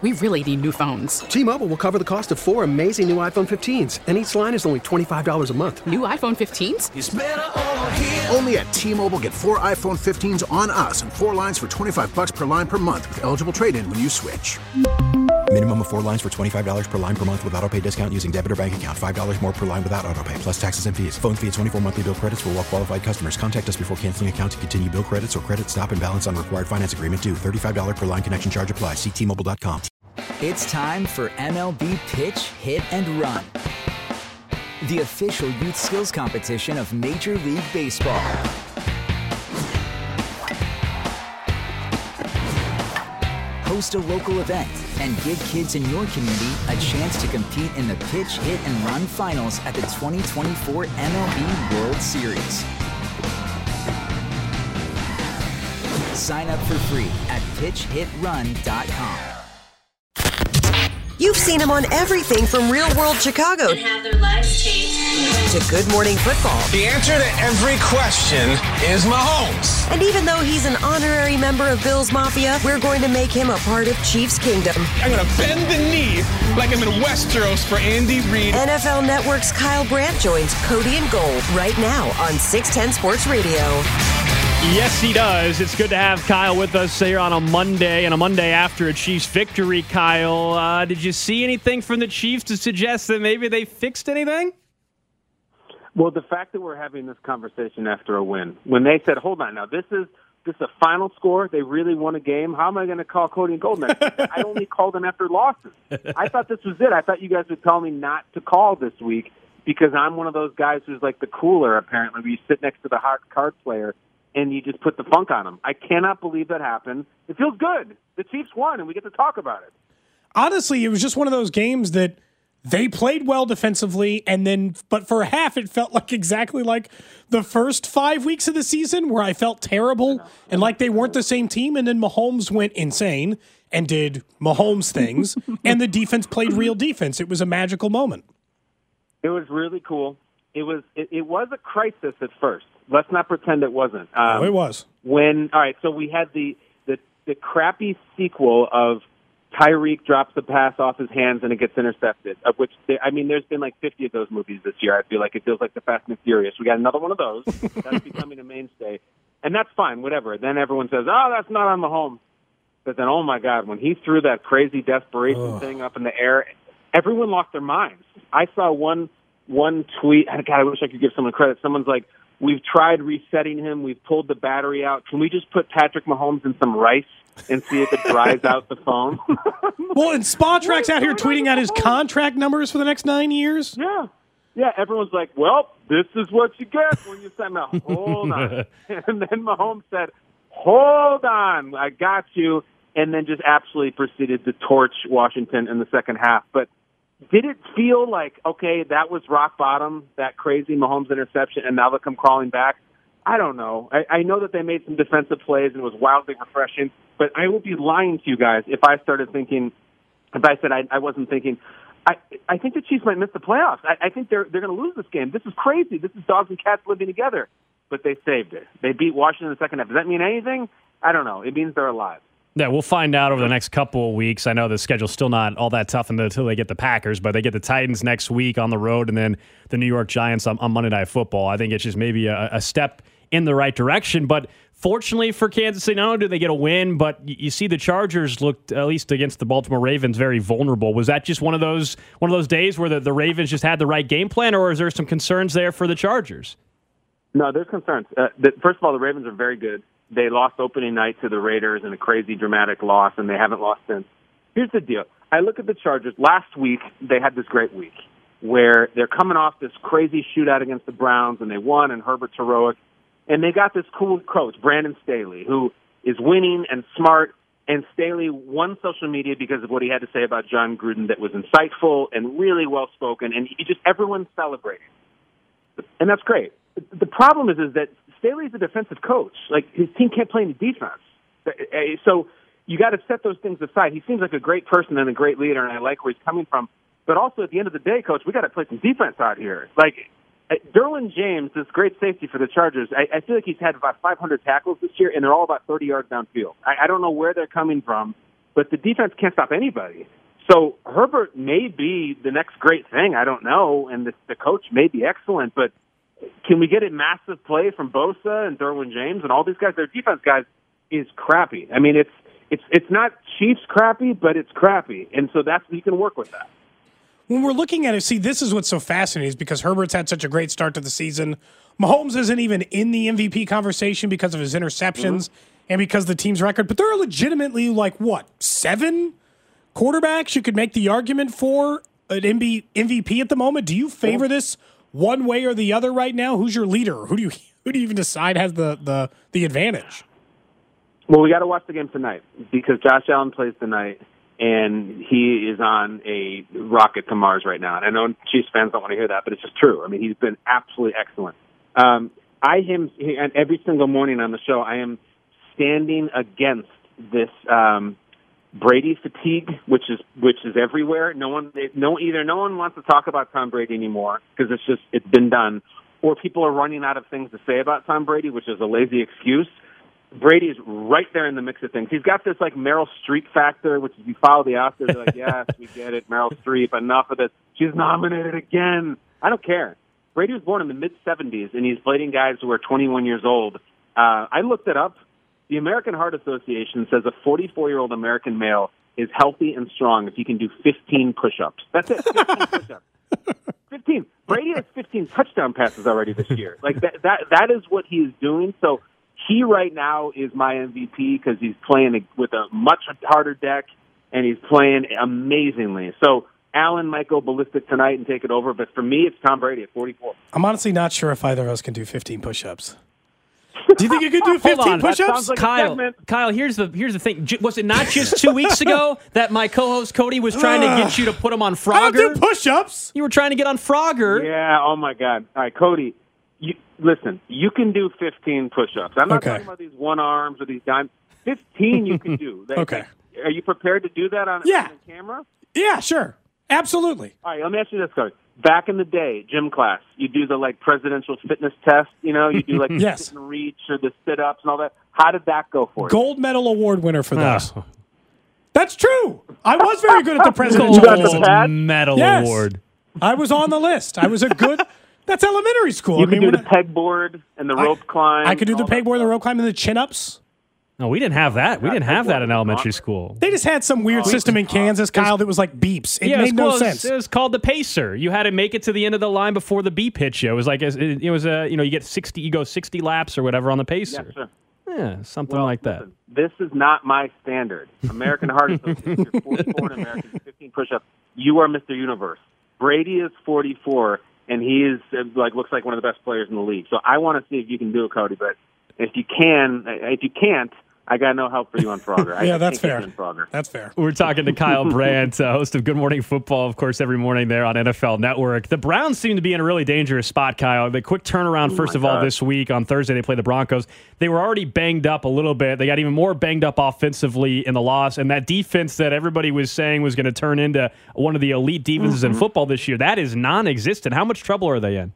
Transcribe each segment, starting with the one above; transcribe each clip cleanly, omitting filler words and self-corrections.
We really need new phones. T-Mobile will cover the cost of 4 amazing new iPhone 15s, and each line is only $25 a month. New iPhone 15s? It's better over here. Only at T-Mobile, get 4 iPhone 15s on us and 4 lines for $25 per line per month with eligible trade-in when you switch. Minimum of 4 lines for $25 per line per month with autopay discount using debit or bank account. $5 more per line without autopay, plus taxes and fees. Phone fee at 24 monthly bill credits for well-qualified customers. Contact us before canceling account to continue bill credits or credit stop and balance on required finance agreement due. $35 per line connection charge applies. See T-Mobile.com. It's time for MLB Pitch, Hit, and Run, the official youth skills competition of Major League Baseball. Host a local event and give kids in your community a chance to compete in the Pitch, Hit, and Run finals at the 2024 MLB World Series. Sign up for free at pitchhitrun.com. You've seen him on everything from Real World Chicago and have their lives taped to Good Morning Football. The answer to every question is Mahomes. And even though he's an honorary member of Bills Mafia, we're going to make him a part of Chiefs Kingdom. I'm going to bend the knee like I'm in Westeros for Andy Reid. NFL Network's Kyle Brandt joins Cody and Gold right now on 610 Sports Radio. Yes, he does. It's good to have Kyle with us here on a Monday, and a Monday after a Chiefs victory. Kyle, did you see anything from the Chiefs to suggest that maybe they fixed anything? Well, the fact that we're having this conversation after a win, when they said, hold on now, this is a final score, they really won a game, how am I going to call Cody and Gold next week? I only called them after losses. I thought this was it. I thought you guys would tell me not to call this week because I'm one of those guys who's like the cooler, apparently, where you sit next to the hot card player and you just put the funk on them. I cannot believe that happened. It feels good. The Chiefs won, and we get to talk about it. Honestly, it was just one of those games that they played well defensively, but for a half, it felt like exactly like the first 5 weeks of the season where I felt terrible and like they weren't the same team, and then Mahomes went insane and did Mahomes things, and the defense played real defense. It was a magical moment. It was really cool. It was a crisis at first. Let's not pretend it wasn't. It was. All right, so we had the crappy sequel of Tyreek drops the pass off his hands and it gets intercepted, of which, there's been like 50 of those movies this year. I feel like it feels like the Fast and Furious. We got another one of those. That's becoming a mainstay. And that's fine, whatever. Then everyone says, oh, that's not on Mahomes. But then, oh, my God, when he threw that crazy desperation thing up in the air, everyone lost their minds. I saw one tweet. God, I wish I could give someone credit. Someone's like, we've tried resetting him. We've pulled the battery out. Can we just put Patrick Mahomes in some rice and see if it dries out the phone? Well, and Spotrack's out here tweeting out his contract numbers for the next 9 years. Yeah. Everyone's like, well, this is what you get when you send out. Hold on. And then Mahomes said, hold on, I got you. And then just absolutely proceeded to torch Washington in the second half. But did it feel like, okay, that was rock bottom, that crazy Mahomes interception, and now they'll come crawling back? I don't know. I know that they made some defensive plays and it was wildly refreshing, but I would be lying to you guys if I started thinking, if I said I wasn't thinking, I think the Chiefs might miss the playoffs. I think they're going to lose this game. This is crazy. This is dogs and cats living together. But they saved it. They beat Washington in the second half. Does that mean anything? I don't know. It means they're alive. Yeah, we'll find out over the next couple of weeks. I know the schedule's still not all that tough until they get the Packers, but they get the Titans next week on the road and then the New York Giants on Monday Night Football. I think it's just maybe a step in the right direction. But fortunately for Kansas City, not only do they get a win, but you see the Chargers looked, at least against the Baltimore Ravens, very vulnerable. Was that just one of those days where the Ravens just had the right game plan, or is there some concerns there for the Chargers? No, there's concerns. First of all, the Ravens are very good. They lost opening night to the Raiders in a crazy, dramatic loss, and they haven't lost since. Here's the deal. I look at the Chargers. Last week, they had this great week where they're coming off this crazy shootout against the Browns, and they won, and Herbert's heroic. And they got this cool coach, Brandon Staley, who is winning and smart. And Staley won social media because of what he had to say about John Gruden that was insightful and really well-spoken, and everyone's celebrating. And that's great. The problem is that Staley's a defensive coach. Like, his team can't play any defense. So you got to set those things aside. He seems like a great person and a great leader, and I like where he's coming from. But also, at the end of the day, Coach, we got to play some defense out here. Like, Derwin James, this great safety for the Chargers, I feel like he's had about 500 tackles this year, and they're all about 30 yards downfield. I don't know where they're coming from, but the defense can't stop anybody. So Herbert may be the next great thing. I don't know, and the coach may be excellent, but can we get a massive play from Bosa and Derwin James and all these guys? Their defense, guys, is crappy. I mean, it's not Chiefs crappy, but it's crappy, and so you can work with that. When we're looking at it, see, this is what's so fascinating is because Herbert's had such a great start to the season. Mahomes isn't even in the MVP conversation because of his interceptions and because of the team's record, but there are legitimately, 7 quarterbacks you could make the argument for an MVP at the moment. Do you favor this one way or the other right now? Who's your leader? Who do you even decide has the advantage? Well, we got to watch the game tonight because Josh Allen plays tonight, and he is on a rocket to Mars right now. And I know Chiefs fans don't want to hear that, but it's just true. I mean, he's been absolutely excellent. And every single morning on the show, I am standing against this Brady fatigue, which is everywhere. No one wants to talk about Tom Brady anymore because it's been done, or people are running out of things to say about Tom Brady, which is a lazy excuse. Brady is right there in the mix of things. He's got this Meryl Streep factor, which is you follow the Oscars, they're like, yes, we get it, Meryl Streep, enough of this. She's nominated again. I don't care. Brady was born in the mid-'70s, and he's playing guys who are 21 years old. I looked it up. The American Heart Association says a 44-year-old American male is healthy and strong if he can do 15 push-ups. That's it, 15 push-ups. 15. Brady has 15 touchdown passes already this year. That is what he is doing. So he right now is my MVP because he's playing with a much harder deck, and he's playing amazingly. So Allen might go ballistic tonight and take it over, but for me, it's Tom Brady at 44. I'm honestly not sure if either of us can do 15 push-ups. Do you think you could do 15 push-ups? Like Kyle, here's the thing. Was it not just 2 weeks ago that my co-host Cody was trying to get you to put him on Frogger? I don't do push-ups. You were trying to get on Frogger. Yeah, oh my God. All right, Cody, listen, you can do 15 push-ups. I'm not talking about these one arms or these dimes. 15 you can do. Okay. Are you prepared to do that on camera? Yeah, sure. Absolutely. All right, let me ask you this, Cody. Back in the day, gym class, you do the presidential fitness test, you do the sit and reach or the sit-ups and all that. How did that go for you? Gold medal award winner for those. That's true. I was very good at the presidential Gold medal award. I was on the list. I was a good. That's elementary school. You can do the pegboard and the rope climb. I could do the pegboard, the rope climb, and the chin-ups. No, we didn't have that. We didn't have that in elementary school. They just had some weird system in Kansas, Kyle, that was like beeps. It made no sense. It was called the pacer. You had to make it to the end of the line before the beep hit you. It was like you get 60. You go 60 laps or whatever on the pacer. Yes, sir. Yeah, something like that. Listen, this is not my standard. American Heart Association, you're 44 in American, 15 push-ups. You are Mr. Universe. Brady is 44, and he is looks like one of the best players in the league. So I want to see if you can do it, Cody. But if you can't, I got no help for you on Frogger. Yeah, that's fair. That's fair. We're talking to Kyle Brandt, host of Good Morning Football, of course, every morning there on NFL Network. The Browns seem to be in a really dangerous spot, Kyle. The quick turnaround, first of all, this week. On Thursday, they play the Broncos. They were already banged up a little bit. They got even more banged up offensively in the loss. And that defense that everybody was saying was going to turn into one of the elite defenses in football this year, that is non-existent. How much trouble are they in?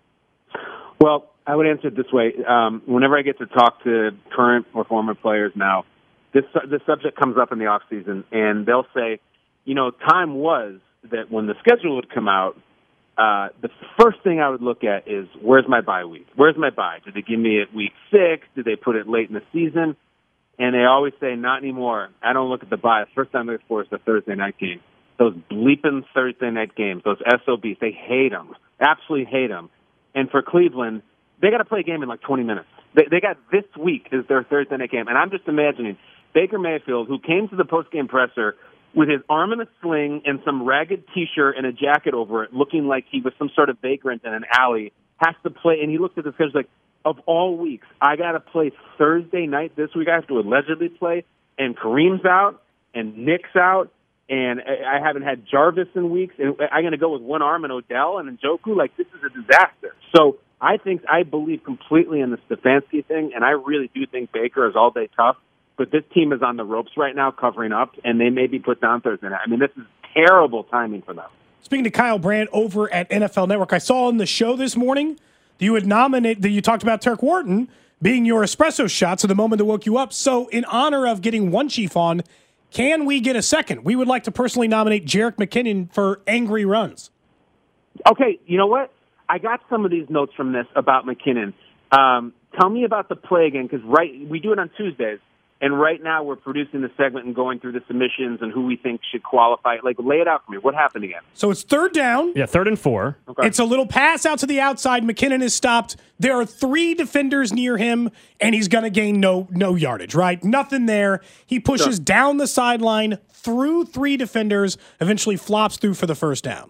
Well, I would answer it this way. Whenever I get to talk to current or former players now, this subject comes up in the offseason, and they'll say, time was that when the schedule would come out, the first thing I would look at is, where's my bye week? Where's my bye? Did they give me it week 6? Did they put it late in the season? And they always say, not anymore. I don't look at the bye. The first time I look for is the Thursday night game. Those bleeping Thursday night games, those SOBs, they hate them. Absolutely hate them. And for Cleveland, they got to play a game in 20 minutes. They got this week is their Thursday night game. And I'm just imagining Baker Mayfield, who came to the postgame presser with his arm in a sling and some ragged T-shirt and a jacket over it, looking like he was some sort of vagrant in an alley, has to play. And he looks at the schedule like, of all weeks, I got to play Thursday night this week. I have to allegedly play. And Kareem's out and Nick's out. And I haven't had Jarvis in weeks. And I'm going to go with one arm and Odell and Njoku. This is a disaster. So I believe completely in the Stefanski thing, and I really do think Baker is all day tough. But this team is on the ropes right now, covering up, and they may be put down Thursday night. I mean, this is terrible timing for them. Speaking to Kyle Brandt over at NFL Network, I saw on the show this morning that you talked about Turk Wharton being your espresso shot, so the moment that woke you up. So in honor of getting One Chief on, can we get a second? We would like to personally nominate Jerick McKinnon for angry runs. Okay, you know what? I got some of these notes from this about McKinnon. Tell me about the play again, because we do it on Tuesdays, and right now we're producing the segment and going through the submissions and who we think should qualify. Like, lay it out for me. What happened again? So it's 3rd down. Yeah, 3rd and 4. Okay. It's a little pass out to the outside. McKinnon is stopped. There are 3 defenders near him, and he's going to gain no yardage, right? Nothing there. He pushes down the sideline through 3 defenders, eventually flops through for the first down.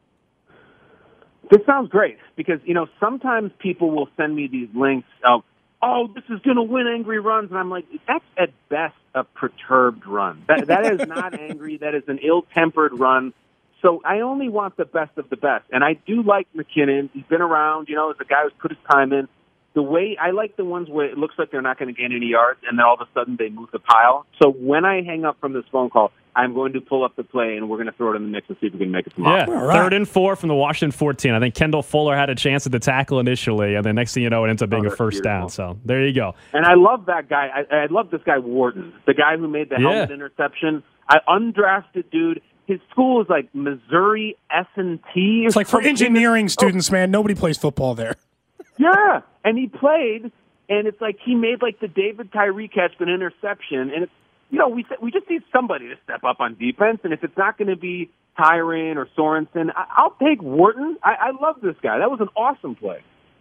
This sounds great because, sometimes people will send me these links of, oh, this is going to win angry runs. And I'm like, that's at best a perturbed run. That is not angry. That is an ill-tempered run. So I only want the best of the best. And I do like McKinnon. He's been around, as a guy who's put his time in. The way I like the ones where it looks like they're not going to gain any yards, and then all of a sudden they move the pile. So when I hang up from this phone call, I'm going to pull up the play, and we're going to throw it in the mix and see if we can make it tomorrow. Yeah, right. 3rd and 4 from the Washington 14. I think Kendall Fuller had a chance at the tackle initially, and then next thing you know, it ends up being a first down. So there you go. And I love that guy. I love this guy, Wharton, the guy who made the helmet interception. Undrafted dude. His school is like Missouri S&T. It's like for engineering students, man. Nobody plays football there. Yeah, and he played, and it's like he made like the David Tyree catch, an interception, and it's we just need somebody to step up on defense, and if it's not going to be Tyron or Sorensen, I'll take Wharton. I love this guy. That was an awesome play.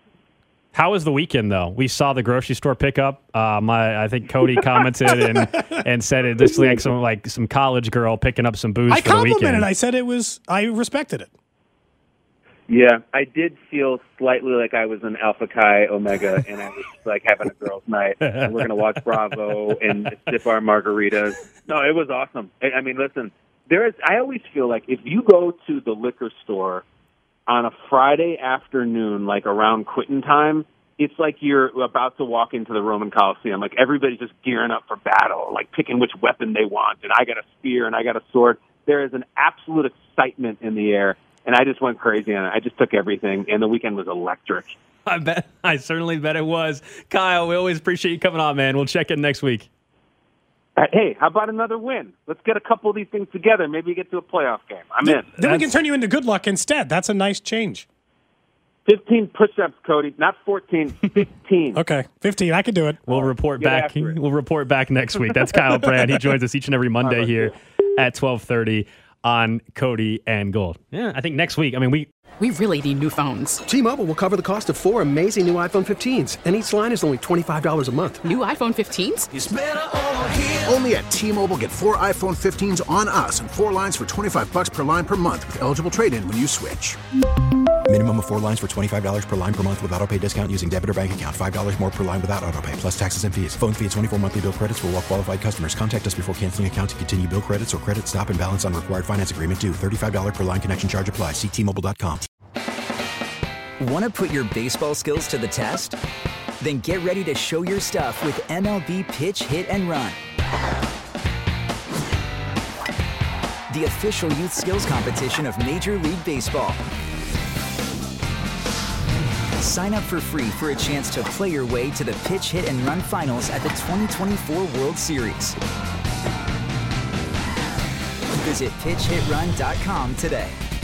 How was the weekend, though? We saw the grocery store pickup. I think Cody commented and said it just like some college girl picking up some booze for the weekend. I complimented. I said I respected it. Yeah, I did feel slightly like I was an Alpha Chi Omega, and I was like having a girls' night. And we're going to watch Bravo and sip our margaritas. No, it was awesome. I mean, listen, I always feel like if you go to the liquor store on a Friday afternoon, like around quitting time, it's like you're about to walk into the Roman Coliseum. Like everybody's just gearing up for battle, like picking which weapon they want. And I got a spear and I got a sword. There is an absolute excitement in the air. And I just went crazy on it. I just took everything, and the weekend was electric. I certainly bet it was. Kyle, we always appreciate you coming on, man. We'll check in next week. Hey, how about another win? Let's get a couple of these things together. Maybe get to a playoff game. I'm in. Then we can turn you into good luck instead. That's a nice change. 15 push-ups, Cody. Not 14, 15. Okay, 15. I can do it. We'll report back. We'll report back next week. That's Kyle Brand. He joins us each and every Monday here at 12:30. On Cody and Gold. Yeah, I think next week, we really need new phones. T-Mobile will cover the cost of 4 amazing new iPhone 15s, and each line is only $25 a month. New iPhone 15s? It's better over here. Only at T-Mobile, get 4 iPhone 15s on us and 4 lines for $25 per line per month with eligible trade-in when you switch. Minimum of 4 lines for $25 per line per month with autopay discount using debit or bank account. $5 more per line without autopay, plus taxes and fees. Phone fee at 24 monthly bill credits for well-qualified customers. Contact us before canceling account to continue bill credits or credit stop and balance on required finance agreement due. $35 per line connection charge applies. See T-Mobile.com. Want to put your baseball skills to the test? Then get ready to show your stuff with MLB Pitch Hit and Run. The official youth skills competition of Major League Baseball. Sign up for free for a chance to play your way to the Pitch Hit and Run finals at the 2024 World Series. Visit pitchhitrun.com today.